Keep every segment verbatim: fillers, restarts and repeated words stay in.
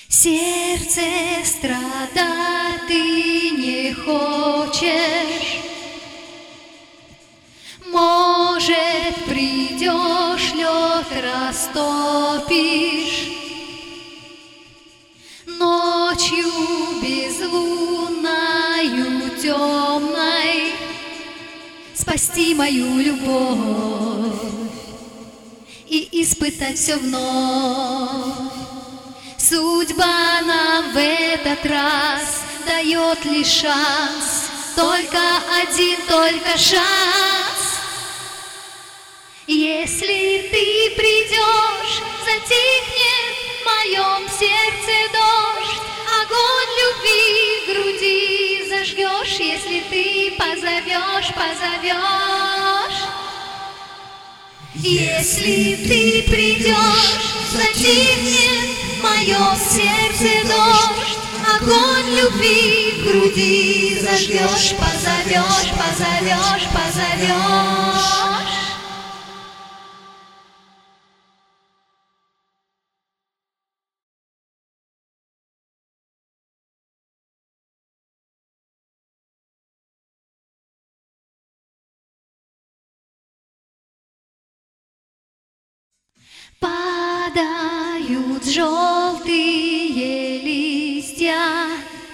Сердце страдать ты не хочешь, может, придешь, лед растопишь, ночью безлунною темной спасти мою любовь и испытать все вновь. Судьба нам в этот раз дает лишь шанс, только один, только шанс. Если ты придешь, затихнет в моем сердце дождь, огонь любви в груди зажгешь, если ты позовешь, позовешь. Если ты придешь, затихнет в моем сердце дождь, огонь любви в груди зажгешь, позовешь, позовешь, позовешь. Падают желтые листья,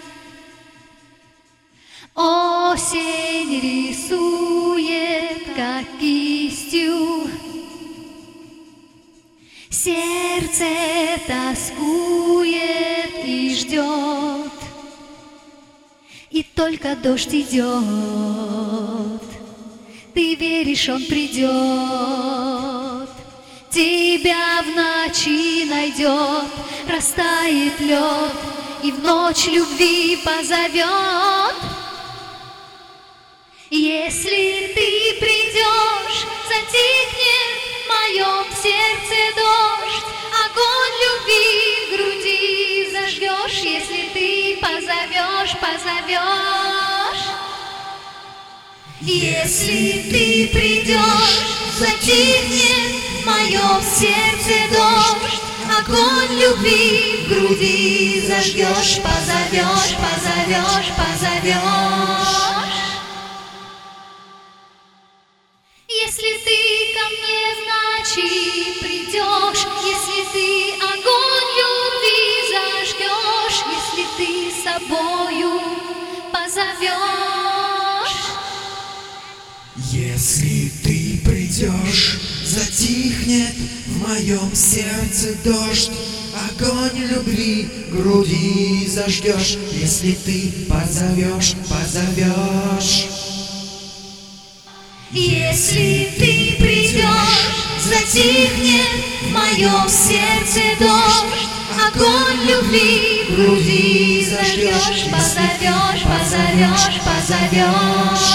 осень рисует как кистью, сердце тоскует и ждет, и только дождь идет, ты веришь, он придет. Тебя в ночи найдет, растает лед и в ночь любви позовет. Если ты придешь, затихнет в моем сердце дождь, огонь любви в груди зажгешь, если ты позовешь, позовешь. Если ты придешь, затихнет в моем сердце дождь, огонь любви в груди зажгешь, позовешь, позовешь, позовешь. Если ты ко мне, значит придешь, если ты огонь любви зажгешь, если ты собою позовешь. Если ты придешь, затихнет в моем сердце дождь, огонь любви в груди зажгешь, если ты позовешь, позовешь. Если ты придешь, затихнет в моем сердце дождь, огонь любви в груди зажгешь, позовешь, позовешь, позовешь.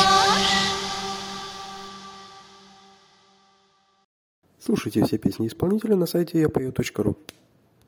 Слушайте все песни исполнителя на сайте я пою точка ру.